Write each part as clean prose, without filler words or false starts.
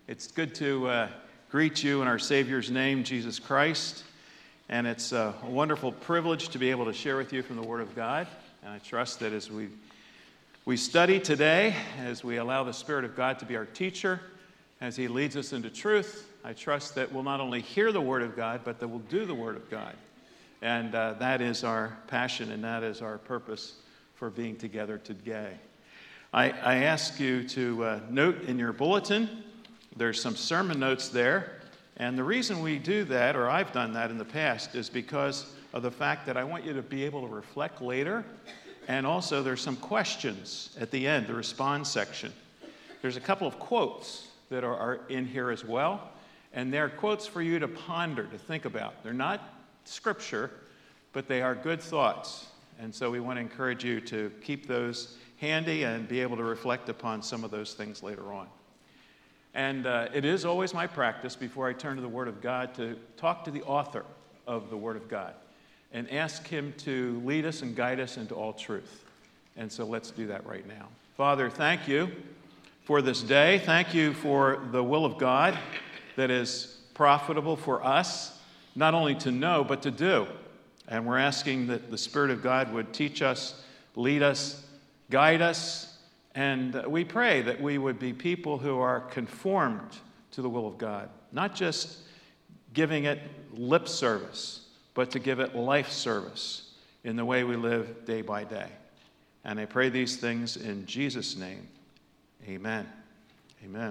It's good to greet you in our Savior's name, Jesus Christ. And it's a wonderful privilege to be able to share with you from the Word of God. And I trust that as we study today, as we allow the Spirit of God to be our teacher, as He leads us into truth, I trust that we'll not only hear the Word of God, but that we'll do the Word of God. And that is our passion, and that is our purpose for being together today. I ask you to note in your bulletin, there's some sermon notes there. And the reason we do that, or I've done that in the past, is because of the fact that I want you to be able to reflect later. And also there's some questions at the end, the response section. There's a couple of quotes that are in here as well. And they're quotes for you to ponder, to think about. They're not scripture, but they are good thoughts. And so we want to encourage you to keep those handy and be able to reflect upon some of those things later on. And it is always my practice before I turn to the Word of God to talk to the author of the Word of God and ask him to lead us and guide us into all truth. And so let's do that right now. Father, thank you for this day. Thank you for the will of God that is profitable for us, not only to know, but to do. And we're asking that the Spirit of God would teach us, lead us, guide us, and we pray that we would be people who are conformed to the will of God, not just giving it lip service, but to give it life service in the way we live day by day. And I pray these things in Jesus' name. Amen. Amen.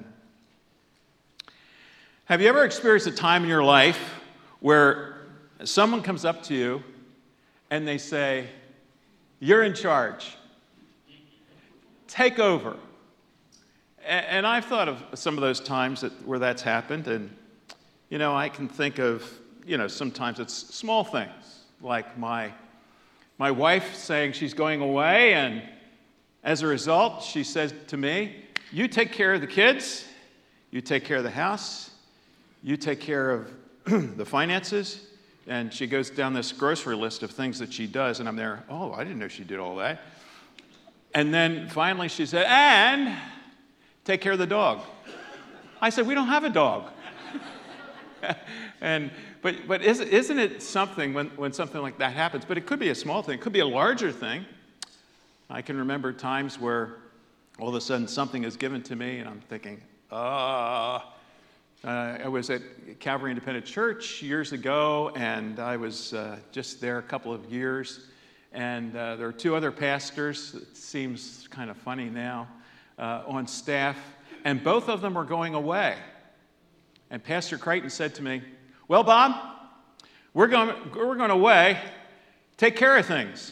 Have you ever experienced a time in your life where someone comes up to you and they say, "You're in charge. Take over"? And I've thought of some of those times where that's happened, and, I can think of, sometimes it's small things, like my wife saying she's going away, and as a result, she says to me, "You take care of the kids, you take care of the house, you take care of the finances," and she goes down this grocery list of things that she does, and I'm there, "Oh, I didn't know she did all that." And then finally she said, "And take care of the dog." I said, "We don't have a dog." But isn't it something when something like that happens? But it could be a small thing. It could be a larger thing. I can remember times where all of a sudden something is given to me and I'm thinking, I was at Calvary Independent Church years ago, and I was just there a couple of years. And there were two other pastors, it seems kind of funny now, on staff, and both of them were going away. And Pastor Creighton said to me, "Well, Bob, we're going away. Take care of things."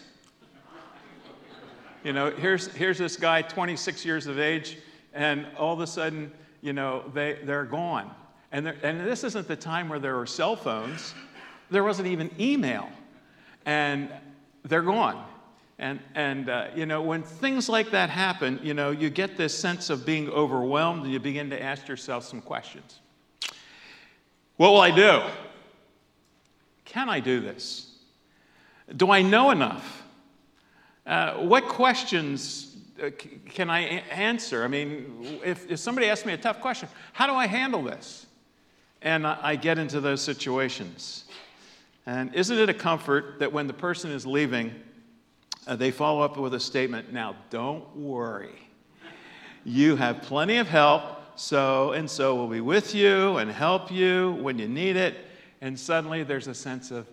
Here's this guy, 26 years of age, and all of a sudden, they're gone. And this isn't the time where there were cell phones. There wasn't even email. And they're gone. And when things like that happen, you get this sense of being overwhelmed, and you begin to ask yourself some questions. What will I do? Can I do this? Do I know enough? What questions can I answer? I mean, if somebody asks me a tough question, how do I handle this? And I get into those situations. And isn't it a comfort that when the person is leaving, they follow up with a statement, "Now, don't worry. You have plenty of help, so and so will be with you and help you when you need it." And suddenly there's a sense of,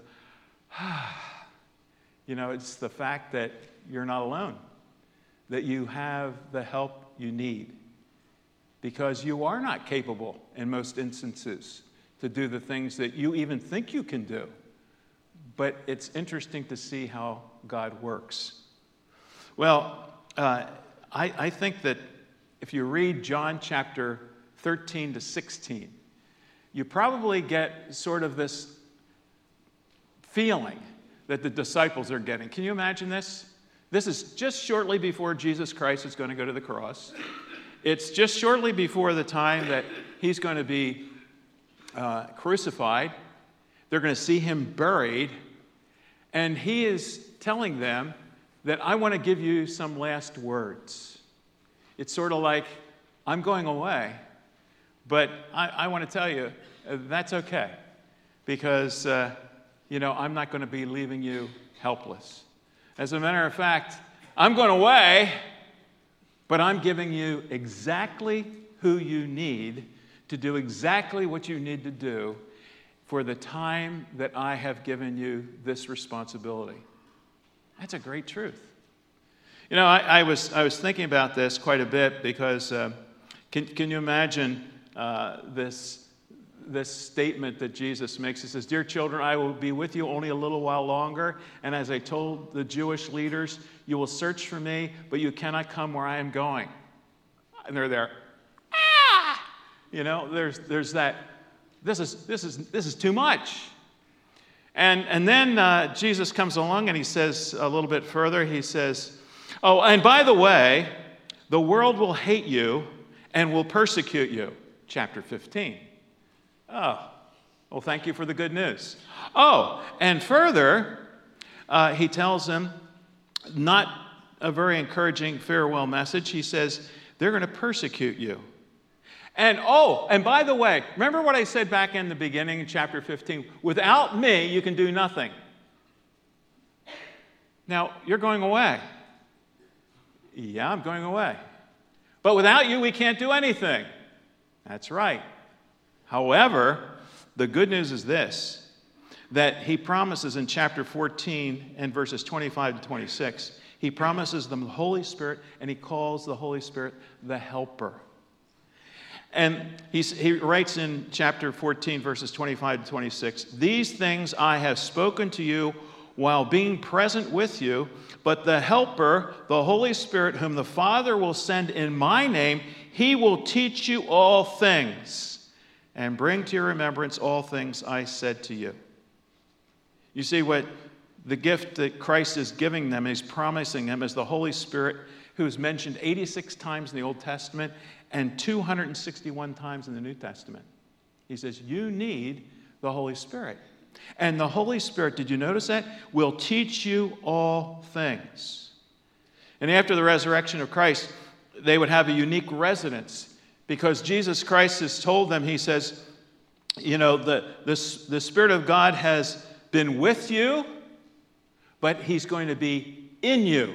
it's the fact that you're not alone, that you have the help you need, because you are not capable in most instances to do the things that you even think you can do. But it's interesting to see how God works. Well, I think that if you read John chapter 13 to 16, you probably get sort of this feeling that the disciples are getting. Can you imagine this? This is just shortly before Jesus Christ is going to go to the cross. It's just shortly before the time that he's going to be crucified. They're going to see him buried. And he is telling them that I want to give you some last words. It's sort of like, I'm going away, But I want to tell you, that's okay. Because, I'm not going to be leaving you helpless. As a matter of fact, I'm going away, but I'm giving you exactly who you need to do exactly what you need to do for the time that I have given you this responsibility. That's a great truth. I was thinking about this quite a bit because can you imagine this statement that Jesus makes? He says, "Dear children, I will be with you only a little while longer. And as I told the Jewish leaders, you will search for me, but you cannot come where I am going." And they're there. There's that. This is too much. And then Jesus comes along and he says a little bit further. He says, "Oh, and by the way, the world will hate you and will persecute you." Chapter 15. Oh, well, thank you for the good news. Oh, and further, he tells them, not a very encouraging farewell message. He says, they're going to persecute you. And by the way, remember what I said back in the beginning in chapter 15? Without me, you can do nothing. Now, you're going away. Yeah, I'm going away. But without you, we can't do anything. That's right. However, the good news is this, that he promises in chapter 14 and verses 25 to 26, he promises them the Holy Spirit, and he calls the Holy Spirit the Helper. And he writes in chapter 14, verses 25 to 26, "These things I have spoken to you while being present with you, but the Helper, the Holy Spirit, whom the Father will send in my name, he will teach you all things and bring to your remembrance all things I said to you." You see, what the gift that Christ is giving them, he's promising them, is the Holy Spirit, who is mentioned 86 times in the Old Testament and 261 times in the New Testament. He says, you need the Holy Spirit. And the Holy Spirit, did you notice that? Will teach you all things. And after the resurrection of Christ, they would have a unique residence, because Jesus Christ has told them, he says, the Spirit of God has been with you, but he's going to be in you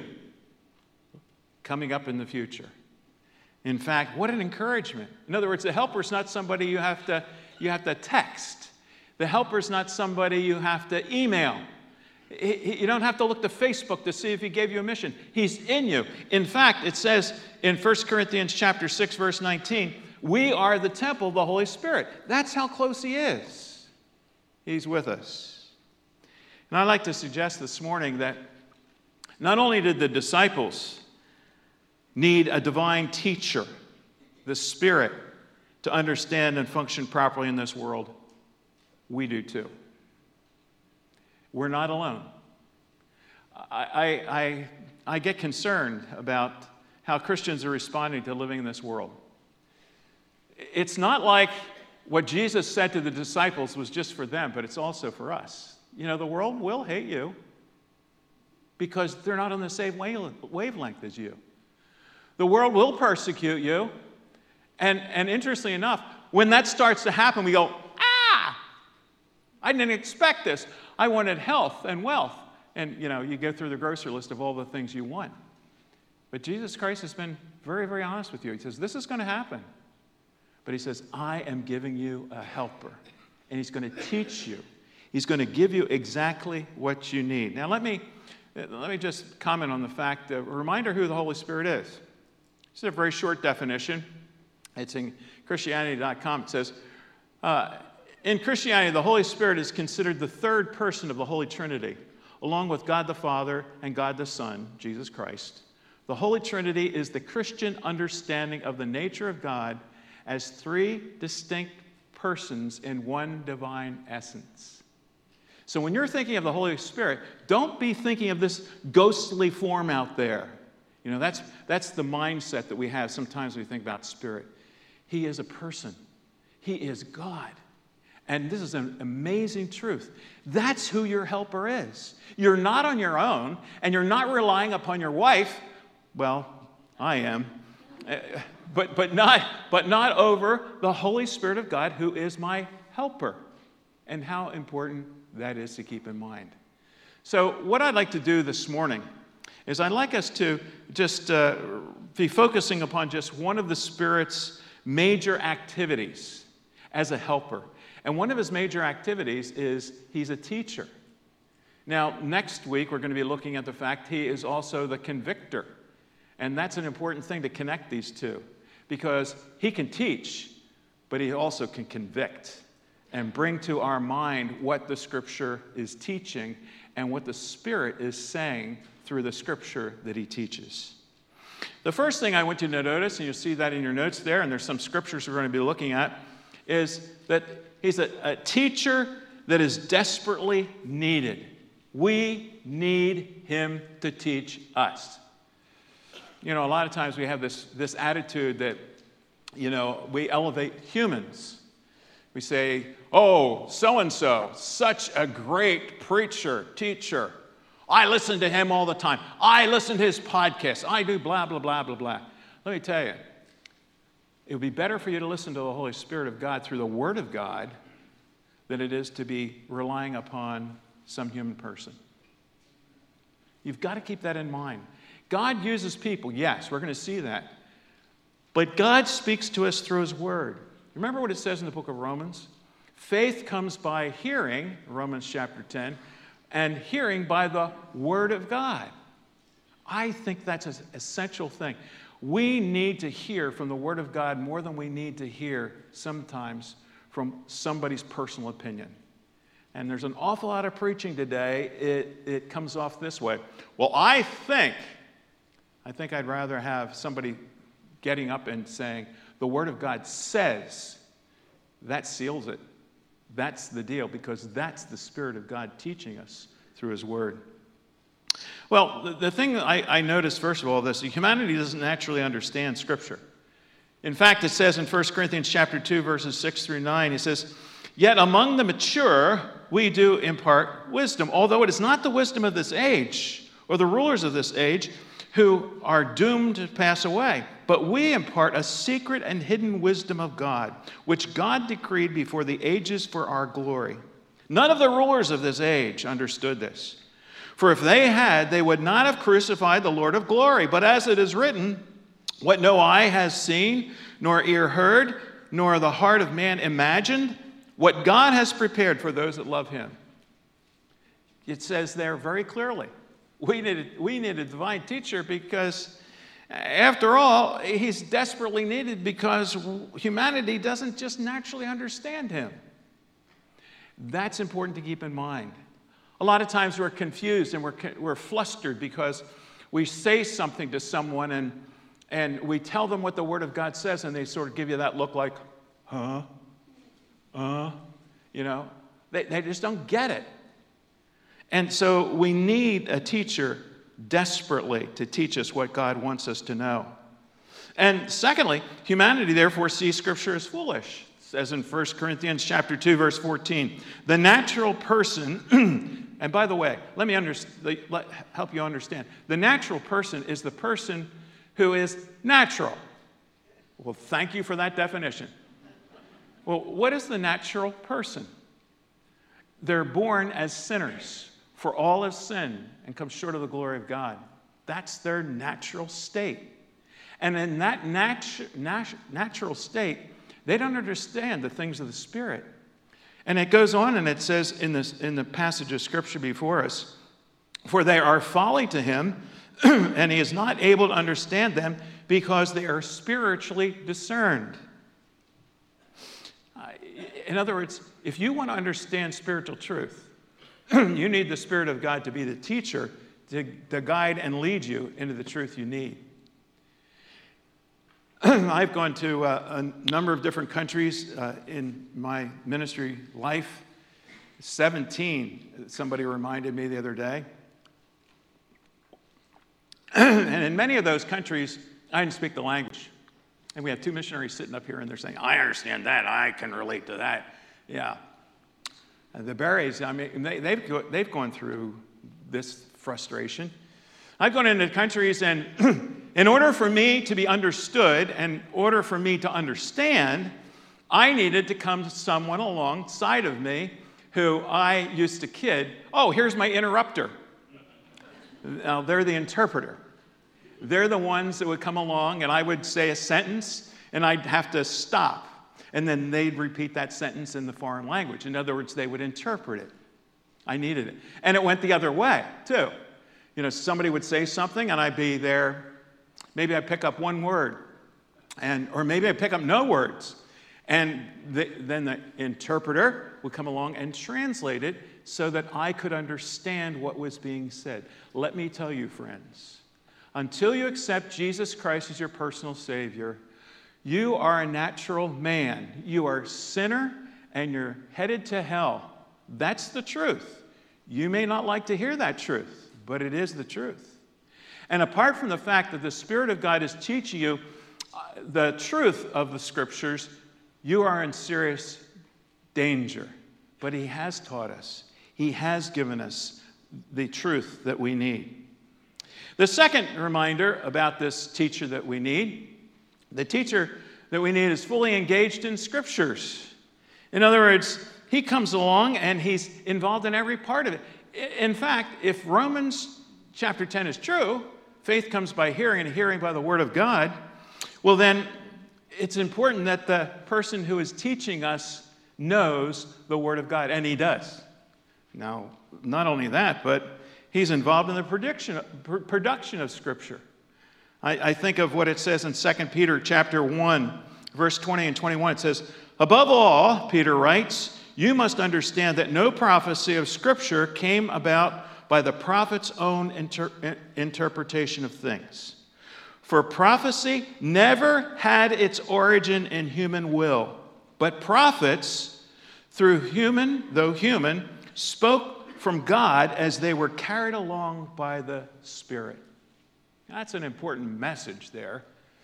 coming up in the future. In fact, what an encouragement. In other words, the Helper is not somebody you have to text. The Helper is not somebody you have to email. You don't have to look to Facebook to see if he gave you a mission. He's in you. In fact, it says in 1 Corinthians chapter 6, verse 19, we are the temple of the Holy Spirit. That's how close he is. He's with us. And I'd like to suggest this morning that not only did the disciples need a divine teacher, the Spirit, to understand and function properly in this world, we do too. We're not alone. I get concerned about how Christians are responding to living in this world. It's not like what Jesus said to the disciples was just for them, but it's also for us. The world will hate you because they're not on the same wavelength as you. The world will persecute you. And interestingly enough, when that starts to happen, we go, I didn't expect this. I wanted health and wealth. And, you go through the grocery list of all the things you want. But Jesus Christ has been very, very honest with you. He says, this is going to happen. But he says, I am giving you a helper. And he's going to teach you. He's going to give you exactly what you need. Now, let me just comment on the fact, a reminder who the Holy Spirit is. This is a very short definition. It's in Christianity.com. It says, in Christianity, the Holy Spirit is considered the third person of the Holy Trinity, along with God the Father and God the Son, Jesus Christ. The Holy Trinity is the Christian understanding of the nature of God as three distinct persons in one divine essence. So when you're thinking of the Holy Spirit, don't be thinking of this ghostly form out there. That's the mindset that we have sometimes when we think about Spirit. He is a person. He is God. And this is an amazing truth. That's who your helper is. You're not on your own, and you're not relying upon your wife. Well, I am. but not over the Holy Spirit of God, who is my helper, and how important that is to keep in mind. So what I'd like to do this morning is I'd like us to just be focusing upon just one of the Spirit's major activities as a helper. And one of his major activities is he's a teacher. Now, next week, we're going to be looking at the fact he is also the convictor. And that's an important thing to connect these two, because he can teach, but he also can convict and bring to our mind what the Scripture is teaching and what the Spirit is saying through the Scripture that he teaches. The first thing I want you to notice, and you'll see that in your notes there, and there's some scriptures we're going to be looking at, is that he's a teacher that is desperately needed. We need him to teach us. You know, a lot of times we have this attitude that, you know, we elevate humans. We say, oh, so-and-so, such a great preacher, teacher. I listen to him all the time. I listen to his podcast. I do blah, blah, blah, blah, blah. Let me tell you, it would be better for you to listen to the Holy Spirit of God through the Word of God than it is to be relying upon some human person. You've got to keep that in mind. God uses people, yes, we're going to see that. But God speaks to us through his Word. Remember what it says in the book of Romans? Faith comes by hearing, Romans chapter 10, and hearing by the Word of God. I think that's an essential thing. We need to hear from the Word of God more than we need to hear sometimes from somebody's personal opinion. And there's an awful lot of preaching today. It comes off this way. Well, I think I'd rather have somebody getting up and saying, the Word of God says, that seals it. That's the deal, because that's the Spirit of God teaching us through his Word. Well, the thing I noticed, first of all, is that humanity doesn't naturally understand Scripture. In fact, it says in 1 Corinthians chapter 2, verses 6 through 9, it says, yet among the mature we do impart wisdom, although it is not the wisdom of this age or the rulers of this age who are doomed to pass away. But we impart a secret and hidden wisdom of God, which God decreed before the ages for our glory. None of the rulers of this age understood this. For if they had, they would not have crucified the Lord of glory. But as it is written, what no eye has seen, nor ear heard, nor the heart of man imagined, what God has prepared for those that love him. It says there very clearly, we need a divine teacher, because after all, he's desperately needed, because humanity doesn't just naturally understand him. That's important to keep in mind. A lot of times we're confused and we're flustered because we say something to someone and we tell them what the Word of God says, and they sort of give you that look like, huh? You know, they just don't get it. And so we need a teacher desperately to teach us what God wants us to know. And secondly, humanity therefore sees Scripture as foolish. It says in 1 Corinthians chapter 2, verse 14, the natural person, and by the way, let me help you understand. The natural person is the person who is natural. Well, thank you for that definition. Well, what is the natural person? They're born as sinners, for all have sinned and come short of the glory of God. That's their natural state. And in that natural state, they don't understand the things of the Spirit. And it goes on and it says in the passage of Scripture before us, for they are folly to him, and he is not able to understand them because they are spiritually discerned. In other words, if you want to understand spiritual truth, you need the Spirit of God to be the teacher to guide and lead you into the truth you need. I've gone to a number of different countries in my ministry life. 17, somebody reminded me the other day. And in many of those countries, I didn't speak the language. And we have two missionaries sitting up here, and they're saying, I understand that. I can relate to that. Yeah. And the Berets, I mean, they've gone through this frustration. I've gone into countries, and in order for me to be understood, and in order for me to understand, I needed to come to someone alongside of me who I used to kid, oh, here's my interrupter. Now, they're the interpreter. They're the ones that would come along, and I would say a sentence, and I'd have to stop. And then they'd repeat that sentence in the foreign language. In other words, they would interpret it. I needed it. And it went the other way, too. You know, somebody would say something, and I'd be there. Maybe I'd pick up one word, or maybe I'd pick up no words. And then the interpreter would come along and translate it so that I could understand what was being said. Let me tell you, friends, until you accept Jesus Christ as your personal Savior, you are a natural man. You are a sinner, and you're headed to hell. That's the truth. You may not like to hear that truth, but it is the truth. And apart from the fact that the Spirit of God is teaching you the truth of the Scriptures, you are in serious danger. But He has taught us. He has given us the truth that we need. The second reminder about this teacher that we need, the teacher that we need is fully engaged in Scriptures. In other words, he comes along and he's involved in every part of it. In fact, if Romans chapter 10 is true, faith comes by hearing and hearing by the Word of God, well then, it's important that the person who is teaching us knows the Word of God, and he does. Now, not only that, but he's involved in the production of Scripture. I think of what it says in 2 Peter chapter 1, verse 20 and 21. It says, above all, Peter writes, you must understand that no prophecy of Scripture came about by the prophet's own interpretation of things. For prophecy never had its origin in human will, but prophets, though human, spoke from God as they were carried along by the Spirit. That's an important message there.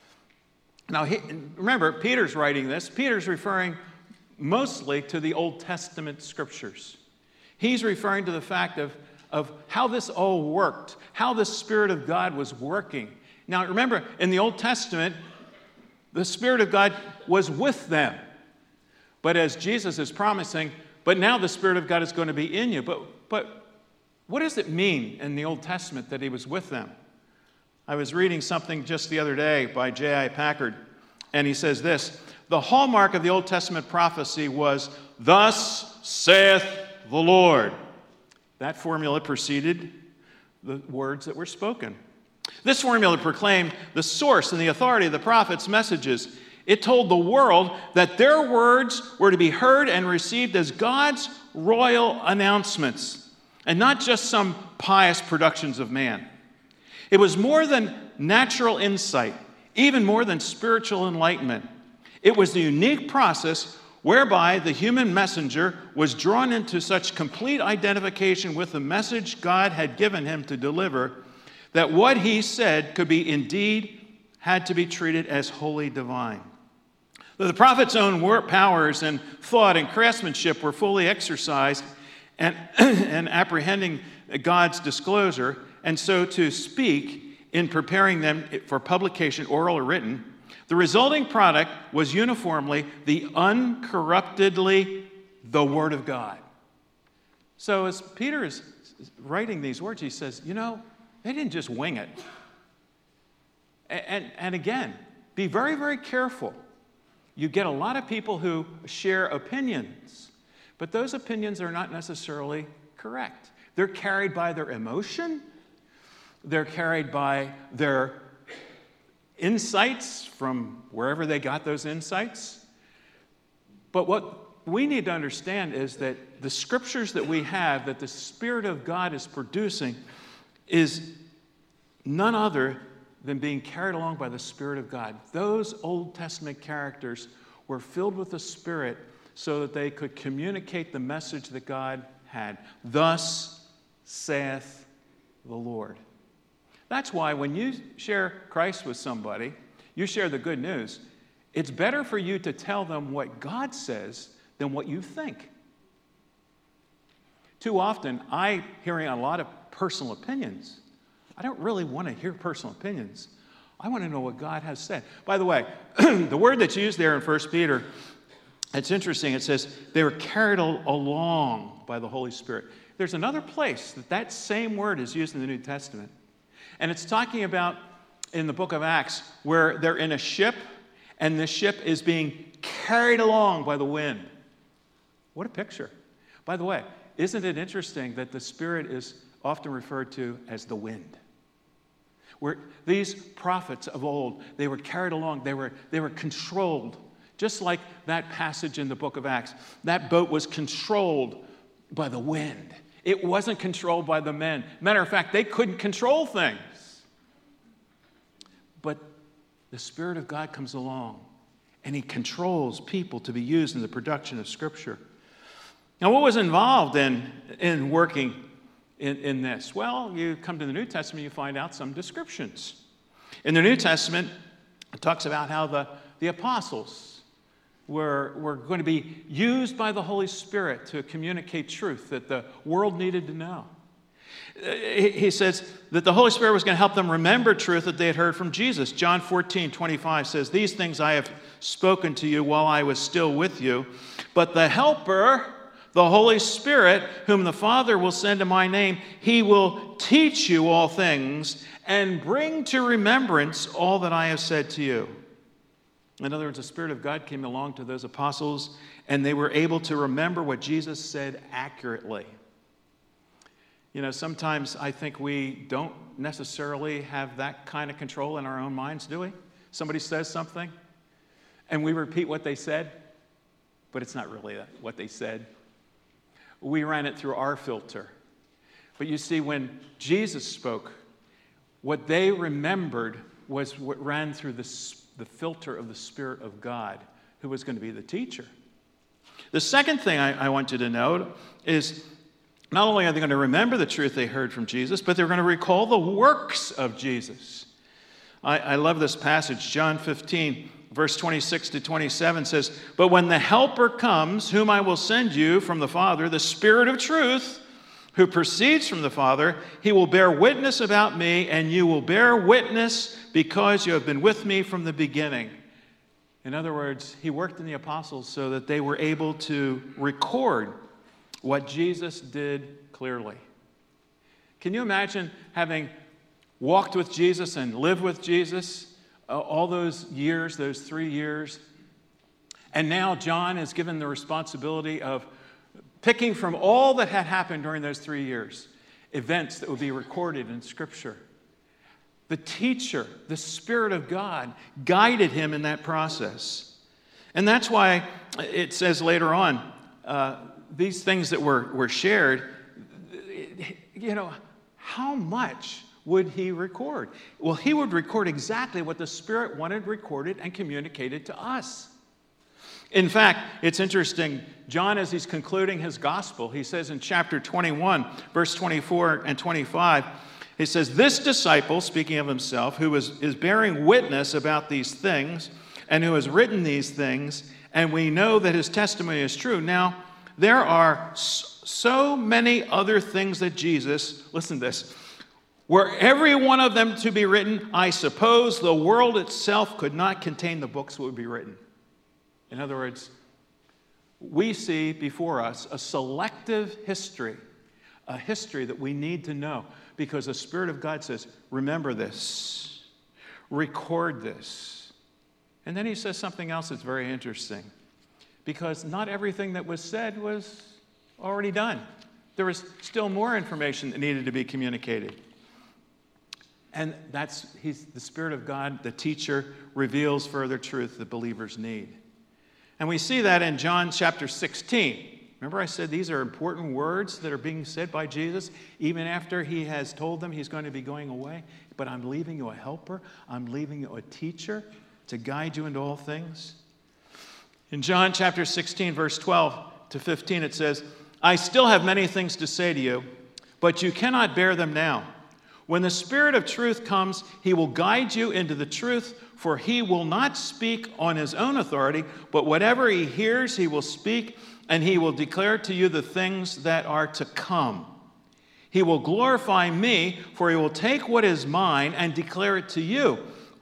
Now, remember, Peter's writing this. Peter's referring mostly to the Old Testament Scriptures. He's referring to the fact of how this all worked, how the Spirit of God was working. Now, remember, in the Old Testament, the Spirit of God was with them. But as Jesus is promising, but now the Spirit of God is going to be in you. But what does it mean in the Old Testament that He was with them? I was reading something just the other day by J.I. Packer, and he says this, the hallmark of the Old Testament prophecy was, thus saith the Lord. That formula preceded the words that were spoken. This formula proclaimed the source and the authority of the prophet's messages. It told the world that their words were to be heard and received as God's royal announcements, and not just some pious productions of man. It was more than natural insight, even more than spiritual enlightenment. It was the unique process whereby the human messenger was drawn into such complete identification with the message God had given him to deliver that what he said could be indeed had to be treated as wholly divine. The prophet's own powers and thought and craftsmanship were fully exercised and apprehending God's disclosure, and so to speak, in preparing them for publication, oral or written, the resulting product was uniformly the uncorruptedly the Word of God. So as Peter is writing these words, he says, you know, they didn't just wing it. And again, be very, very careful. You get a lot of people who share opinions, but those opinions are not necessarily correct. They're carried by their emotion. They're carried by their insights from wherever they got those insights. But what we need to understand is that the Scriptures that we have, that the Spirit of God is producing, is none other than being carried along by the Spirit of God. Those Old Testament characters were filled with the Spirit so that they could communicate the message that God had. Thus saith the Lord. That's why when you share Christ with somebody, you share the good news, it's better for you to tell them what God says than what you think. Too often, hearing a lot of personal opinions. I don't really want to hear personal opinions. I want to know what God has said. By the way, the word that's used there in 1 Peter, it's interesting. It says they were carried along by the Holy Spirit. There's another place that same word is used in the New Testament. And it's talking about in the book of Acts where they're in a ship and the ship is being carried along by the wind. What a picture. By the way, isn't it interesting that the Spirit is often referred to as the wind? Where these prophets of old, they were carried along, they were controlled. Just like that passage in the book of Acts. That boat was controlled by the wind. It wasn't controlled by the men. Matter of fact, they couldn't control things. But the Spirit of God comes along and He controls people to be used in the production of Scripture. Now, what was involved in working in this? Well, you come to the New Testament, you find out some descriptions. In the New Testament, it talks about how the apostles were going to be used by the Holy Spirit to communicate truth that the world needed to know. He says that the Holy Spirit was going to help them remember truth that they had heard from Jesus. John 14:25 says, "These things I have spoken to you while I was still with you, but the Helper, the Holy Spirit, whom the Father will send in my name, He will teach you all things and bring to remembrance all that I have said to you." In other words, the Spirit of God came along to those apostles, and they were able to remember what Jesus said accurately. You know, sometimes I think we don't necessarily have that kind of control in our own minds, do we? Somebody says something, and we repeat what they said, but it's not really what they said. We ran it through our filter. But you see, when Jesus spoke, what they remembered was what ran through the filter of the Spirit of God, who was going to be the teacher. The second thing I want you to note is not only are they going to remember the truth they heard from Jesus, but they're going to recall the works of Jesus. I love this passage. John 15, verse 26 to 27 says, "But when the Helper comes, whom I will send you from the Father, the Spirit of truth, who proceeds from the Father, He will bear witness about me, and you will bear witness because you have been with me from the beginning." In other words, He worked in the apostles so that they were able to record what Jesus did clearly. Can you imagine having walked with Jesus and lived with Jesus all those years, those 3 years, and now John is given the responsibility of picking from all that had happened during those 3 years, events that would be recorded in Scripture. The teacher, the Spirit of God, guided him in that process. And that's why it says later on, these things that were shared, you know, how much would he record? Well, he would record exactly what the Spirit wanted recorded and communicated to us. In fact, it's interesting, John, as he's concluding his gospel, he says in chapter 21, verse 24 and 25, he says, "This disciple," speaking of himself, "who is bearing witness about these things and who has written these things, and we know that his testimony is true." Now, there are so many other things that Jesus, listen to this, "were every one of them to be written, I suppose the world itself could not contain the books that would be written." In other words, we see before us a selective history, a history that we need to know because the Spirit of God says, remember this, record this. And then He says something else that's very interesting because not everything that was said was already done. There was still more information that needed to be communicated. And He's the Spirit of God, the teacher, reveals further truth that believers need. And we see that in John chapter 16. Remember I said these are important words that are being said by Jesus even after He has told them He's going to be going away. But I'm leaving you a helper. I'm leaving you a teacher to guide you into all things. In John chapter 16, verse 12 to 15, it says, "I still have many things to say to you, but you cannot bear them now. When the Spirit of truth comes, He will guide you into the truth, for He will not speak on His own authority, but whatever He hears, He will speak, and He will declare to you the things that are to come. He will glorify me, for He will take what is mine and declare it to you.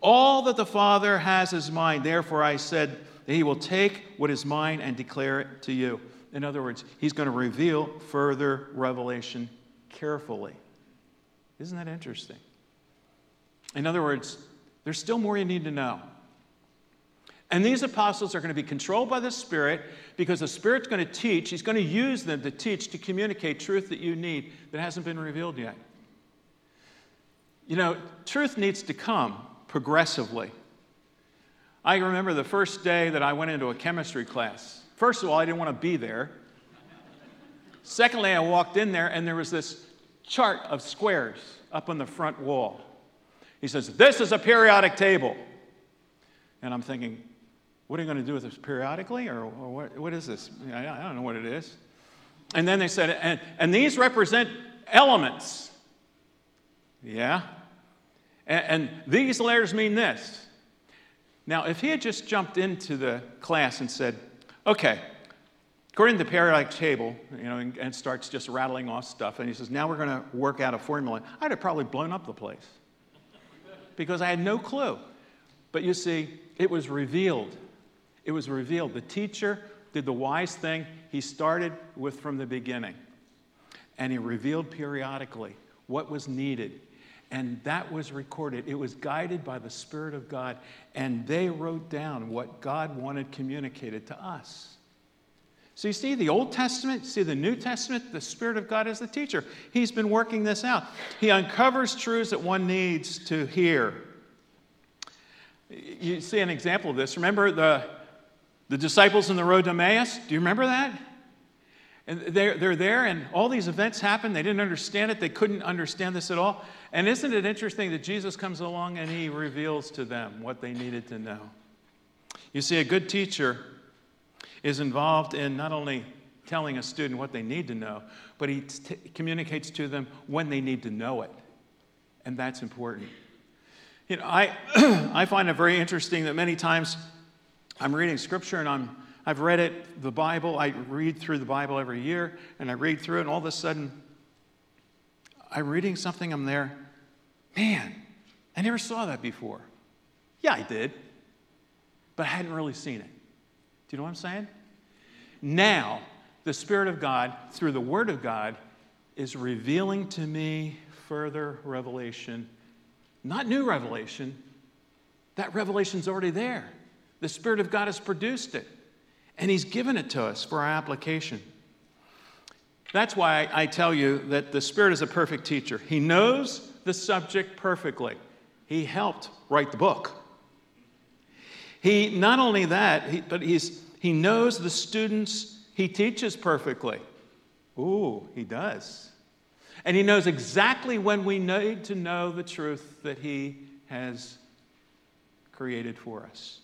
All that the Father has is mine. Therefore I said that he will take what is mine and declare it to you. In other words, he's going to reveal further revelation carefully. Isn't that interesting? In other words, there's still more you need to know. And these apostles are going to be controlled by the Spirit because the Spirit's going to teach. He's going to use them to teach, to communicate truth that you need that hasn't been revealed yet. You know, truth needs to come progressively. I remember the first day that I went into a chemistry class. First of all, I didn't want to be there. Secondly, I walked in there and there was this chart of squares up on the front wall. He says, "This is a periodic table." And I'm thinking, what are you going to do with this periodically? Or what is this? I don't know what it is. And then they said, and these represent elements. Yeah. And these letters mean this. Now, if he had just jumped into the class and said, okay, according to the periodic table, you know, and starts just rattling off stuff, and he says, now we're going to work out a formula, I'd have probably blown up the place because I had no clue. But you see, it was revealed. It was revealed. The teacher did the wise thing. He started with from the beginning, and he revealed periodically what was needed. And that was recorded. It was guided by the Spirit of God, and they wrote down what God wanted communicated to us. So you see the Old Testament, you see the New Testament, the Spirit of God is the teacher. He's been working this out. He uncovers truths that one needs to hear. You see an example of this. Remember the disciples on the road to Emmaus? Do you remember that? And they're there, and all these events happen. They didn't understand it. They couldn't understand this at all. And isn't it interesting that Jesus comes along and he reveals to them what they needed to know? You see, a good teacher is involved in not only telling a student what they need to know, but he communicates to them when they need to know it. And that's important. You know, I find it very interesting that many times I'm reading Scripture and I've read it, the Bible. I read through the Bible every year, and I read through it, and all of a sudden, I'm reading something, I'm there, man, I never saw that before. Yeah, I did, but I hadn't really seen it. Do you know what I'm saying? Now, the Spirit of God, through the Word of God, is revealing to me further revelation, not new revelation. That revelation's already there. The Spirit of God has produced it. And he's given it to us for our application. That's why I tell you that the Spirit is a perfect teacher. He knows the subject perfectly. He helped write the book. He, not only that, but he knows the students he teaches perfectly. Ooh, he does. And he knows exactly when we need to know the truth that he has created for us.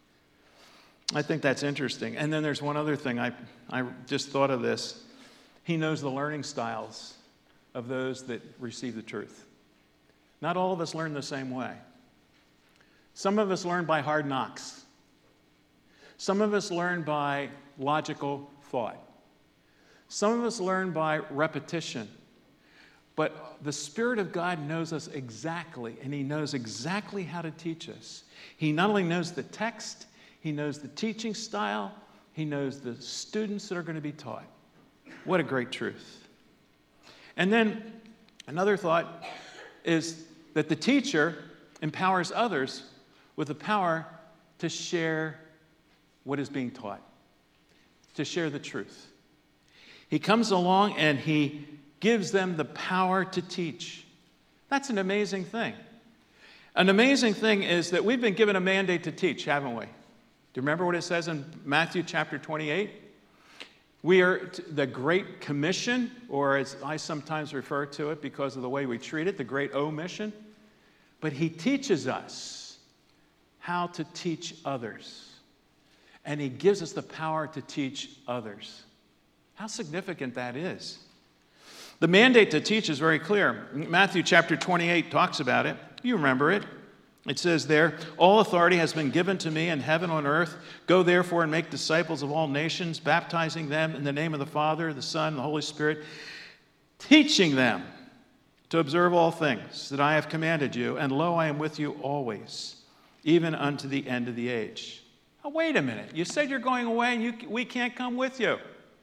I think that's interesting. And then there's one other thing. I just thought of this. He knows the learning styles of those that receive the truth. Not all of us learn the same way. Some of us learn by hard knocks. Some of us learn by logical thought. Some of us learn by repetition. But the Spirit of God knows us exactly, and he knows exactly how to teach us. He not only knows the text, he knows the teaching style. He knows the students that are going to be taught. What a great truth. And then another thought is that the teacher empowers others with the power to share what is being taught, to share the truth. He comes along and he gives them the power to teach. That's an amazing thing. An amazing thing is that we've been given a mandate to teach, haven't we? Do you remember what it says in Matthew chapter 28? We are the Great Commission, or as I sometimes refer to it because of the way we treat it, the Great Omission. But he teaches us how to teach others. And he gives us the power to teach others. How significant that is. The mandate to teach is very clear. Matthew chapter 28 talks about it. You remember it. It says there, all authority has been given to me in heaven and on earth. Go therefore and make disciples of all nations, baptizing them in the name of the Father, the Son, and the Holy Spirit, teaching them to observe all things that I have commanded you. And lo, I am with you always, even unto the end of the age. Now, wait a minute. You said you're going away and we can't come with you.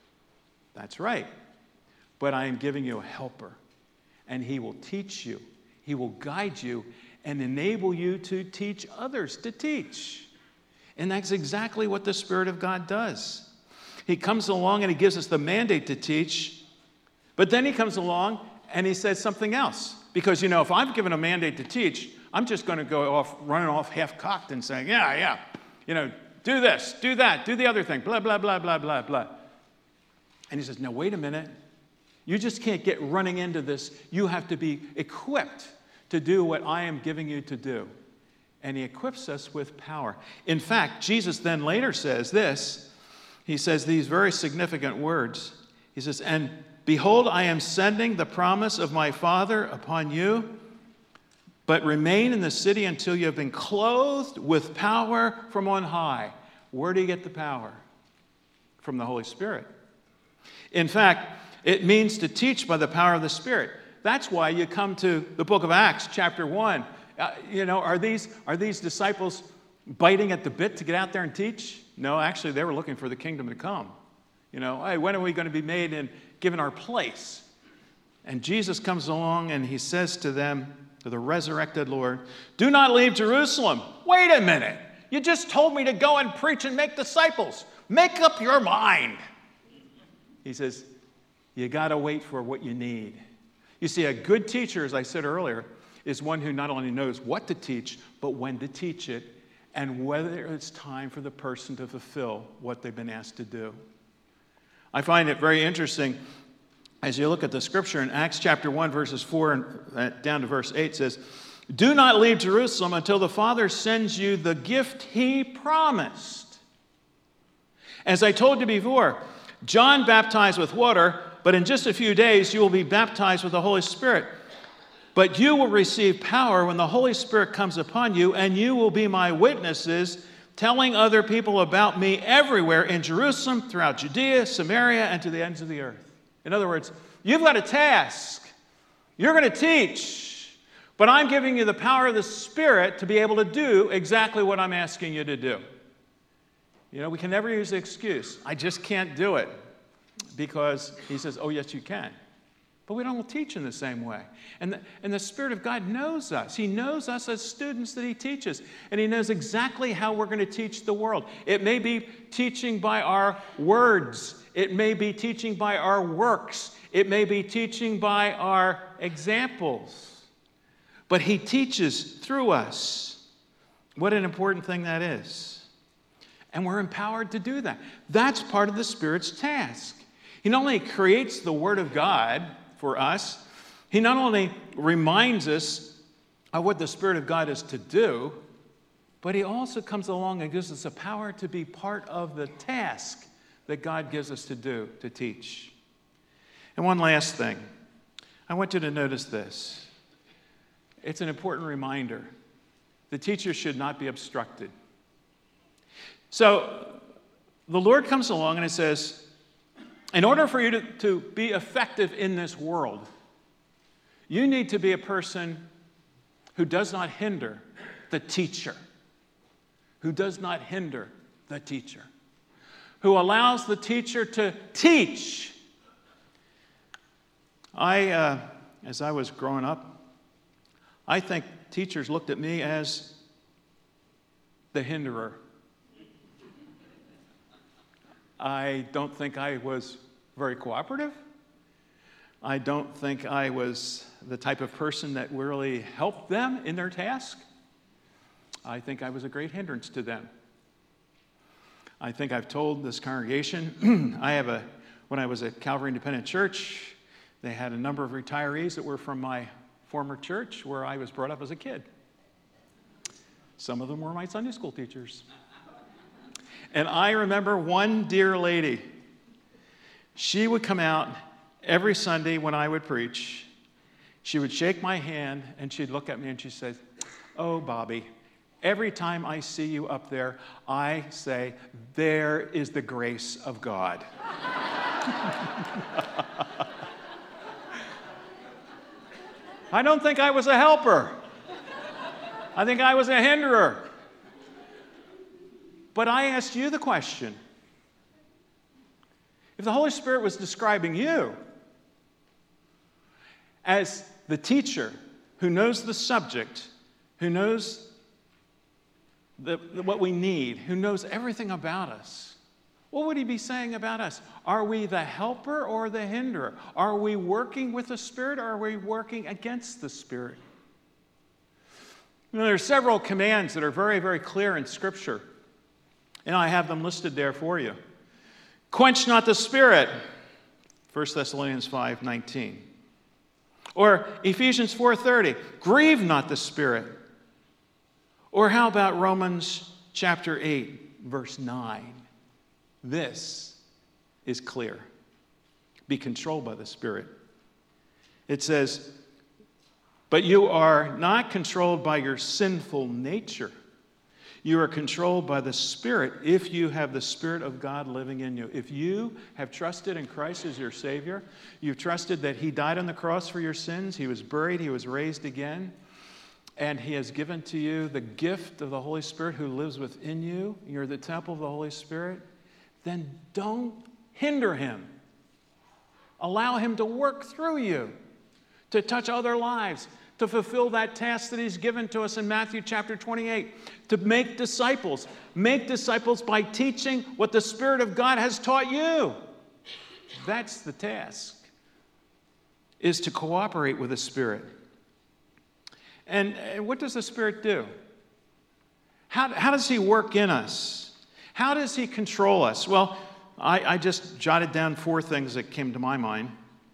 That's right. But I am giving you a helper, and he will teach you. He will guide you and enable you to teach others to teach. And that's exactly what the Spirit of God does. He comes along and he gives us the mandate to teach, but then he comes along and he says something else. Because, if I'm given a mandate to teach, I'm just going to go off, running off half-cocked and saying, yeah, do this, do that, do the other thing, blah, blah, blah, blah, blah, blah. And he says, no, wait a minute. You just can't get running into this. You have to be equipped to do what I am giving you to do. And he equips us with power. In fact, Jesus then later says this. He says these very significant words. He says, and behold, I am sending the promise of my Father upon you, but remain in the city until you have been clothed with power from on high. Where do you get the power? From the Holy Spirit. In fact, it means to teach by the power of the Spirit. That's why you come to the book of Acts, chapter 1. Are these disciples biting at the bit to get out there and teach? No, actually, they were looking for the kingdom to come. Hey, when are we going to be made and given our place? And Jesus comes along and he says to them, to the resurrected Lord, do not leave Jerusalem. Wait a minute. You just told me to go and preach and make disciples. Make up your mind. He says, you got to wait for what you need. You see, a good teacher, as I said earlier, is one who not only knows what to teach, but when to teach it, and whether it's time for the person to fulfill what they've been asked to do. I find it very interesting as you look at the scripture in Acts chapter 1, verses 4 and down to verse 8 says, do not leave Jerusalem until the Father sends you the gift he promised. As I told you before, John baptized with water, but in just a few days you will be baptized with the Holy Spirit. But you will receive power when the Holy Spirit comes upon you, and you will be my witnesses, telling other people about me everywhere in Jerusalem, throughout Judea, Samaria, and to the ends of the earth. In other words, you've got a task. You're going to teach, but I'm giving you the power of the Spirit to be able to do exactly what I'm asking you to do. We can never use the excuse, I just can't do it, because he says, oh, yes, you can. But we don't teach in the same way. And the Spirit of God knows us. He knows us as students that he teaches. And he knows exactly how we're going to teach the world. It may be teaching by our words. It may be teaching by our works. It may be teaching by our examples. But he teaches through us. What an important thing that is. And we're empowered to do that. That's part of the Spirit's task. He not only creates the Word of God for us, he not only reminds us of what the Spirit of God is to do, but he also comes along and gives us the power to be part of the task that God gives us to do, to teach. And one last thing. I want you to notice this. It's an important reminder. The teacher should not be obstructed. So the Lord comes along and it says, in order for you to be effective in this world, you need to be a person who does not hinder the teacher, who does not hinder the teacher, who allows the teacher to teach. As I was growing up, I think teachers looked at me as the hinderer. I don't think I was very cooperative. I don't think I was the type of person that really helped them in their task. I think I was a great hindrance to them. I think I've told this congregation, when I was at Calvary Independent Church, they had a number of retirees that were from my former church where I was brought up as a kid. Some of them were my Sunday school teachers. And I remember one dear lady. She would come out every Sunday when I would preach. She would shake my hand and she'd look at me and she said, oh, Bobby, every time I see you up there, I say, there is the grace of God. I don't think I was a helper. I think I was a hinderer. But I asked you the question. If the Holy Spirit was describing you as the teacher who knows the subject, who knows what we need, who knows everything about us, what would he be saying about us? Are we the helper or the hinderer? Are we working with the Spirit or are we working against the Spirit? There are several commands that are very, very clear in Scripture, and I have them listed there for you. Quench not the Spirit, 1 Thessalonians 5:19. Or Ephesians 4:30, grieve not the Spirit. Or how about Romans chapter 8, verse 9? This is clear. Be controlled by the Spirit. It says, but you are not controlled by your sinful nature. You are controlled by the Spirit if you have the Spirit of God living in you. If you have trusted in Christ as your Savior, you've trusted that He died on the cross for your sins, He was buried, He was raised again, and He has given to you the gift of the Holy Spirit who lives within you. You're the temple of the Holy Spirit. Then don't hinder Him. Allow Him to work through you, to touch other lives, to fulfill that task that He's given to us in Matthew chapter 28, to make disciples. Make disciples by teaching what the Spirit of God has taught you. That's the task, is to cooperate with the Spirit. And what does the Spirit do? How does He work in us? How does He control us? Well, I just jotted down 4 things that came to my mind.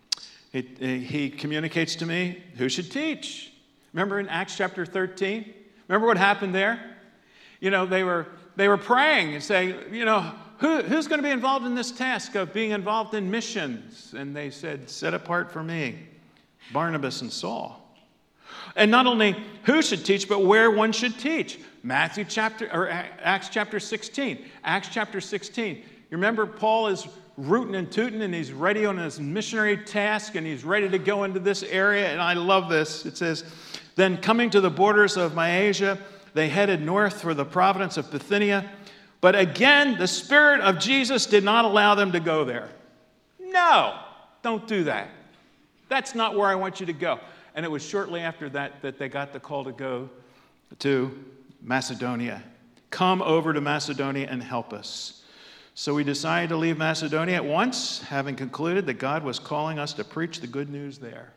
He communicates to me who should teach. Remember in Acts chapter 13? Remember what happened there? They were praying and saying, who's going to be involved in this task of being involved in missions? And they said, set apart for me, Barnabas and Saul. And not only who should teach, but where one should teach. Acts chapter 16. Acts chapter 16. You remember Paul is rootin' and tootin', and he's ready on his missionary task, and he's ready to go into this area, and I love this. It says, then coming to the borders of Mysia, they headed north for the province of Bithynia, but again, the Spirit of Jesus did not allow them to go there. No, don't do that. That's not where I want you to go. And it was shortly after that that they got the call to go to Macedonia. Come over to Macedonia and help us. So we decided to leave Macedonia at once, having concluded that God was calling us to preach the good news there.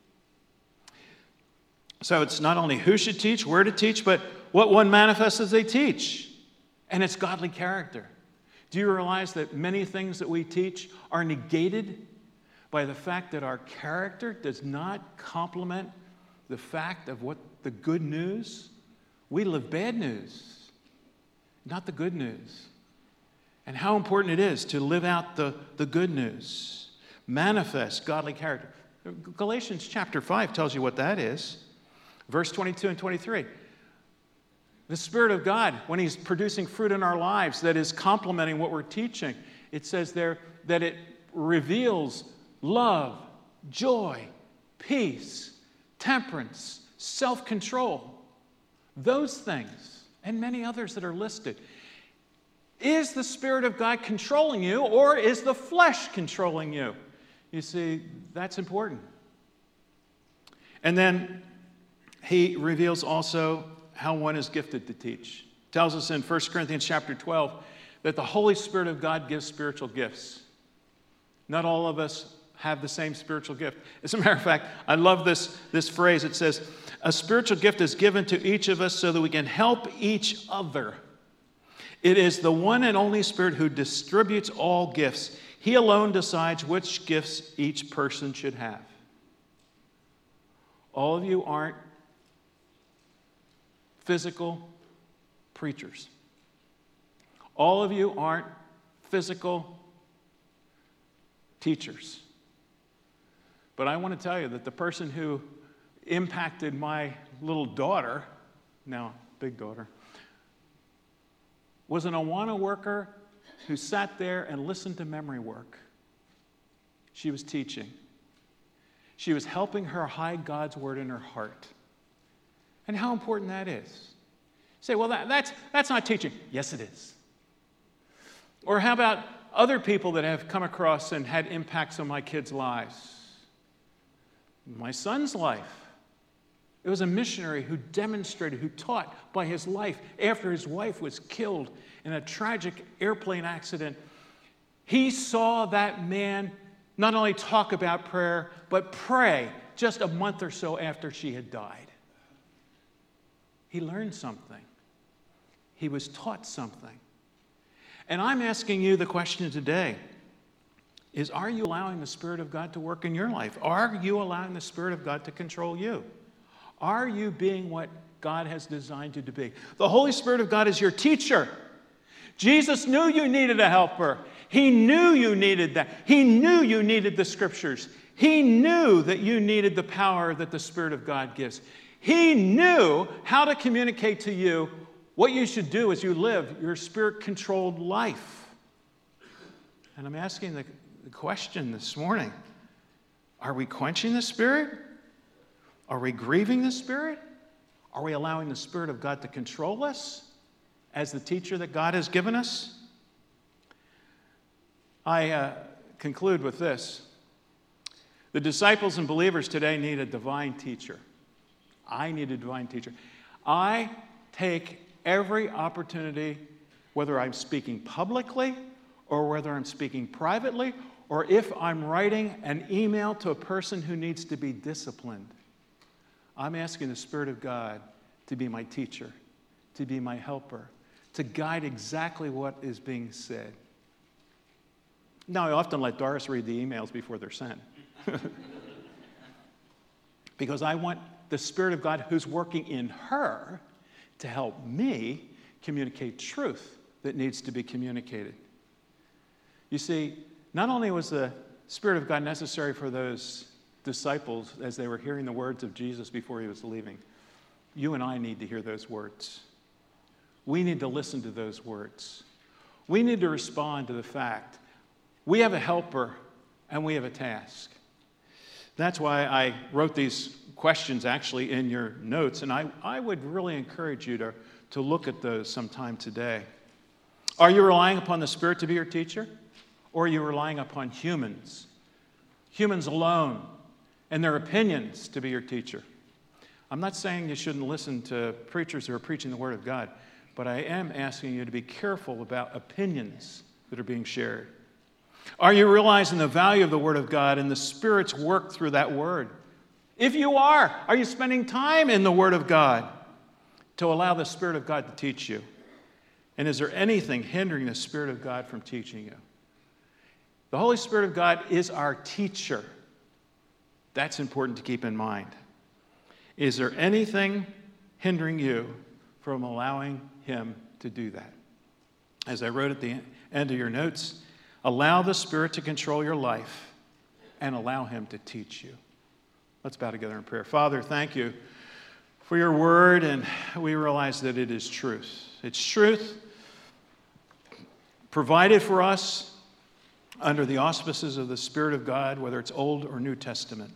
So it's not only who should teach, where to teach, but what one manifests as they teach. And it's godly character. Do you realize that many things that we teach are negated by the fact that our character does not complement the fact of what the good news? We live bad news, not the good news. And how important it is to live out the good news. Manifest godly character. Galatians chapter 5 tells you what that is. Verse 22 and 23. The Spirit of God, when He's producing fruit in our lives that is complementing what we're teaching, it says there that it reveals love, joy, peace, temperance, self-control. Those things, and many others that are listed. Is the Spirit of God controlling you, or is the flesh controlling you? You see, that's important. And then he reveals also how one is gifted to teach. It tells us in 1 Corinthians chapter 12 that the Holy Spirit of God gives spiritual gifts. Not all of us have the same spiritual gift. As a matter of fact, I love this phrase. It says, a spiritual gift is given to each of us so that we can help each other. It is the one and only Spirit who distributes all gifts. He alone decides which gifts each person should have. All of you aren't physical preachers. All of you aren't physical teachers. But I want to tell you that the person who impacted my little daughter, now big daughter, was an Awana worker who sat there and listened to memory work. She was teaching. She was helping her hide God's word in her heart. And how important that is. You say, well, that's not teaching. Yes, it is. Or how about other people that have come across and had impacts on my kids' lives? My son's life. It was a missionary who demonstrated, who taught by his life after his wife was killed in a tragic airplane accident. He saw that man not only talk about prayer, but pray just a month or so after she had died. He learned something. He was taught something. And I'm asking you the question today is, are you allowing the Spirit of God to work in your life? Are you allowing the Spirit of God to control you? Are you being what God has designed you to be? The Holy Spirit of God is your teacher. Jesus knew you needed a helper. He knew you needed that. He knew you needed the Scriptures. He knew that you needed the power that the Spirit of God gives. He knew how to communicate to you what you should do as you live your Spirit-controlled life. And I'm asking the question this morning, are we quenching the Spirit? Are we grieving the Spirit? Are we allowing the Spirit of God to control us as the teacher that God has given us? I conclude with this. The disciples and believers today need a divine teacher. I need a divine teacher. I take every opportunity, whether I'm speaking publicly or whether I'm speaking privately, or if I'm writing an email to a person who needs to be disciplined, I'm asking the Spirit of God to be my teacher, to be my helper, to guide exactly what is being said. Now, I often let Doris read the emails before they're sent. Because I want the Spirit of God who's working in her to help me communicate truth that needs to be communicated. You see, not only was the Spirit of God necessary for those disciples as they were hearing the words of Jesus before he was leaving, you and I need to hear those words. We need to listen to those words. We need to respond to the fact we have a helper and we have a task. That's why I wrote these questions actually in your notes, and I would really encourage you to look at those sometime today. Are you relying upon the Spirit to be your teacher? Or are you relying upon humans alone, and their opinions to be your teacher? I'm not saying you shouldn't listen to preachers who are preaching the Word of God, but I am asking you to be careful about opinions that are being shared. Are you realizing the value of the Word of God and the Spirit's work through that Word? If you are you spending time in the Word of God to allow the Spirit of God to teach you? And is there anything hindering the Spirit of God from teaching you? The Holy Spirit of God is our teacher. That's important to keep in mind. Is there anything hindering you from allowing Him to do that? As I wrote at the end of your notes, allow the Spirit to control your life and allow Him to teach you. Let's bow together in prayer. Father, thank you for your word, and we realize that it is truth. It's truth provided for us under the auspices of the Spirit of God, whether it's Old or New Testament.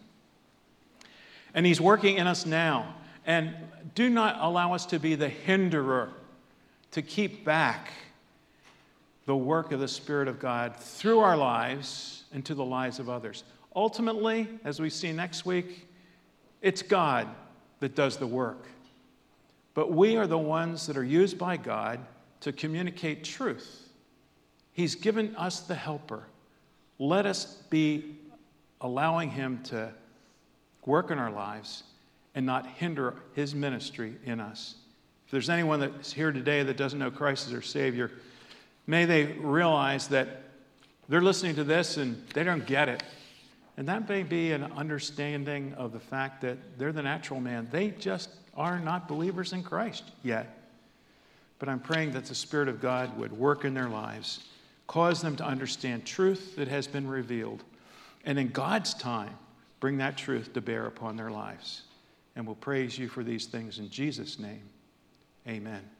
And He's working in us now. And do not allow us to be the hinderer, to keep back the work of the Spirit of God through our lives and to the lives of others. Ultimately, as we see next week, it's God that does the work. But we are the ones that are used by God to communicate truth. He's given us the helper. Let us be allowing Him to work in our lives and not hinder His ministry in us. If there's anyone that's here today that doesn't know Christ as their Savior, may they realize that they're listening to this and they don't get it. And that may be an understanding of the fact that they're the natural man. They just are not believers in Christ yet. But I'm praying that the Spirit of God would work in their lives, cause them to understand truth that has been revealed, and in God's time, bring that truth to bear upon their lives. And we'll praise you for these things in Jesus' name. Amen.